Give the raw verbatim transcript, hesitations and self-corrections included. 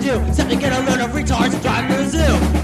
do. Time to get a load of retards driving to the zoo.